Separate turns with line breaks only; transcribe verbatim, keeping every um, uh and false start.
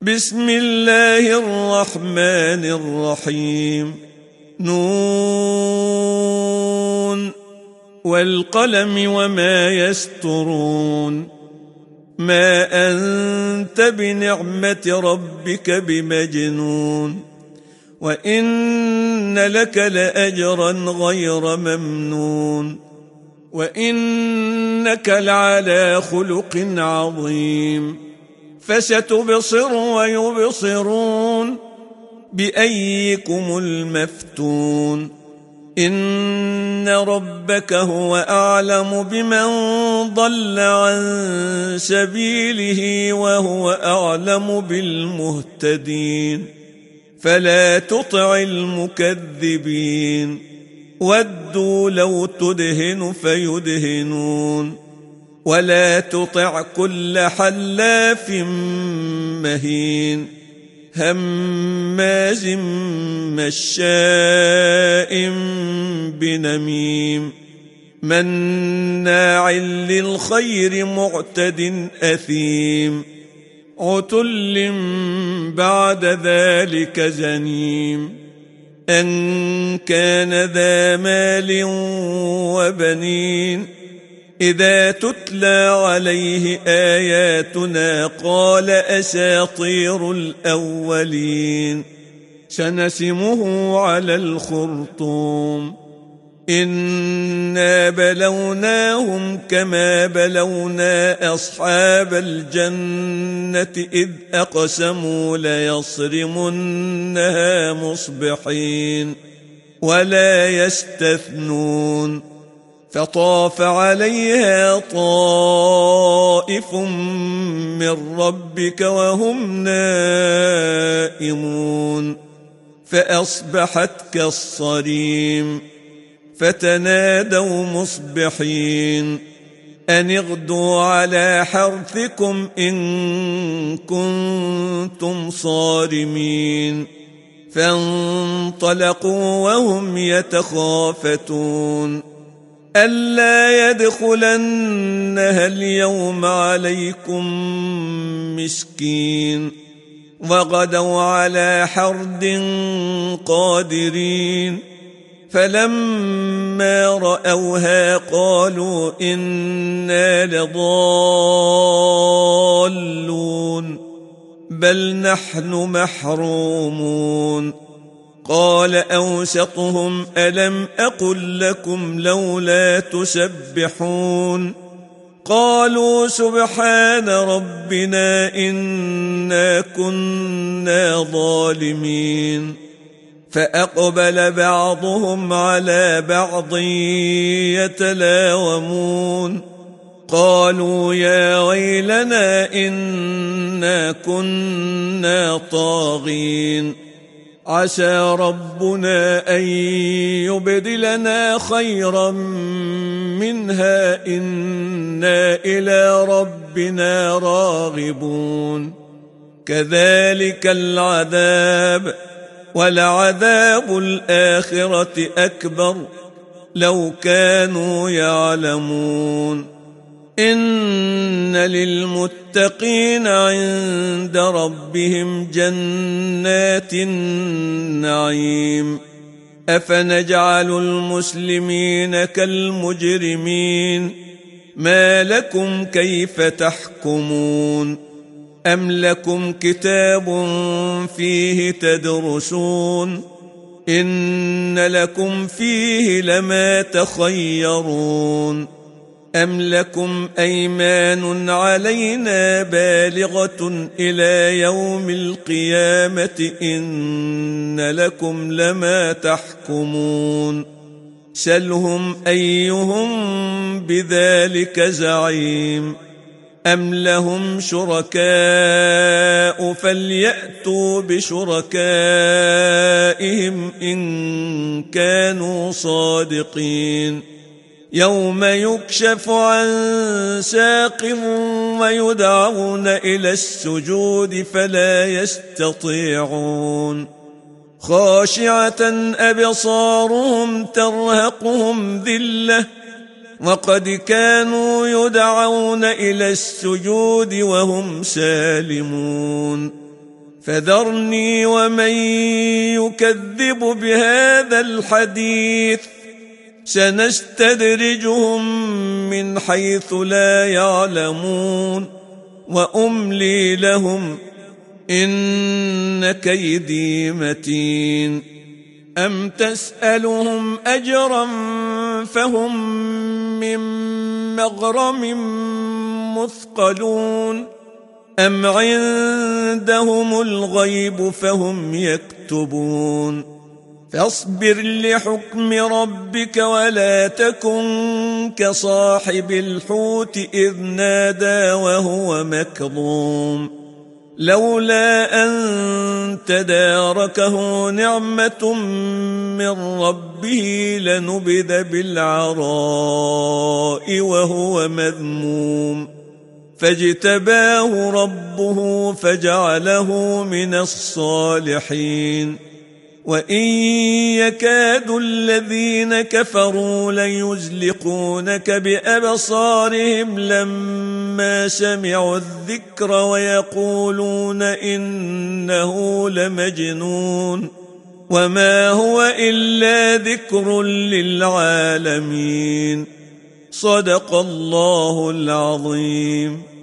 بسم الله الرحمن الرحيم. نون والقلم وما يسطرون. ما أنت بنعمة ربك بمجنون، وإن لك لأجرا غير ممنون، وإنك لعلى خلق عظيم. فستبصر ويبصرون بأيكم المفتون. إن ربك هو أعلم بمن ضل عن سبيله وهو أعلم بالمهتدين. فلا تطع المكذبين، ودوا لو تدهن فيدهنون. ولا تطع كل حلاف مهين هماز مشاء بنميم مناع للخير معتد أثيم عتل بعد ذلك زنيم. أن كان ذا مال وبنين إذا تتلى عليه آياتنا قال أساطير الأولين. سنسمه على الخرطوم. إنا بلوناهم كما بلونا أصحاب الجنة إذ أقسموا ليصرمنها مصبحين ولا يستثنون. فطاف عليها طائف من ربك وهم نائمون فأصبحت كالصريم. فتنادوا مصبحين أن اغدوا على حرثكم إن كنتم صارمين. فانطلقوا وهم يتخافتون ألا يدخلنها اليوم عليكم مسكين. وغدوا على حرد قادرين. فلما رأوها قالوا إنا لضالون بل نحن محرومون. قال أوسطهم ألم أقل لكم لولا تسبحون. قالوا سبحان ربنا إنا كنا ظالمين. فأقبل بعضهم على بعض يتلاومون قالوا يا ويلنا إنا كنا طاغين. عسى ربنا أن يبدلنا خيرا منها إنا إلى ربنا راغبون. كذلك العذاب ولعذاب الآخرة أكبر لو كانوا يعلمون. إن للمتقين عند ربهم جنات النعيم. أفنجعل المسلمين كالمجرمين ما لكم كيف تحكمون. أم لكم كتاب فيه تدرسون إن لكم فيه لما تخيرون. أم لكم أيمان علينا بالغة إلى يوم القيامة إن لكم لما تحكمون. سلهم أيهم بذلك زعيم. أم لهم شركاء فليأتوا بشركائهم إن كانوا صادقين. يوم يكشف عن ساق ويدعون إلى السجود فلا يستطيعون. خاشعة أبصارهم ترهقهم ذلة وقد كانوا يدعون إلى السجود وهم سالمون. فذرني ومن يكذب بهذا الحديث سنستدرجهم من حيث لا يعلمون وأملي لهم إن كيدي متين أم تسألهم أجرا فهم من مغرم مثقلون أم عندهم الغيب فهم يكتبون فاصبر لحكم ربك ولا تكن كصاحب الحوت إذ نادى وهو مكظوم لولا أن تداركه نعمة من ربه لنبذ بالعراء وهو مذموم فاجتباه ربه فجعله من الصالحين وإن يكاد الذين كفروا ليزلقونك بأبصارهم لما سمعوا الذكر ويقولون إنه لمجنون وما هو إلا ذكر للعالمين صدق الله العظيم.